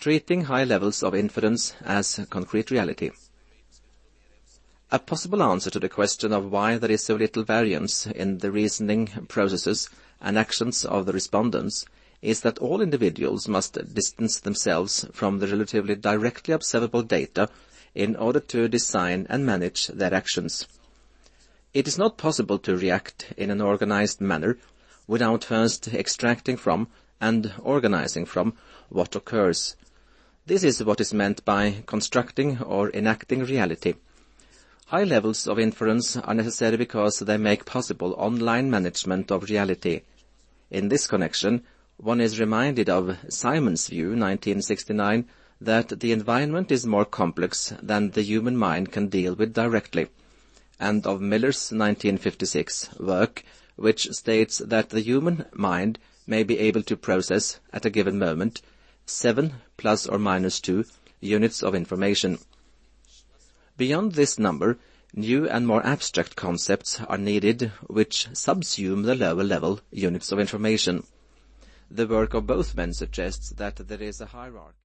Treating high levels of inference as concrete reality. A possible answer to the question of why there is so little variance in the reasoning processes and actions of the respondents is that all individuals must distance themselves from the relatively directly observable data in order to design and manage their actions. It is not possible to react in an organized manner without first extracting from and organizing from what occurs. This is what is meant by constructing or enacting reality. High levels of inference are necessary because they make possible online management of reality. In this connection, one is reminded of Simon's view, 1969, that the environment is more complex than the human mind can deal with directly, and of Miller's 1956 work, which states that the human mind may be able to process, at a given moment, 7 plus or minus 2 units of information. Beyond this number, new and more abstract concepts are needed which subsume the lower level units of information. The work of both men suggests that there is a hierarchy.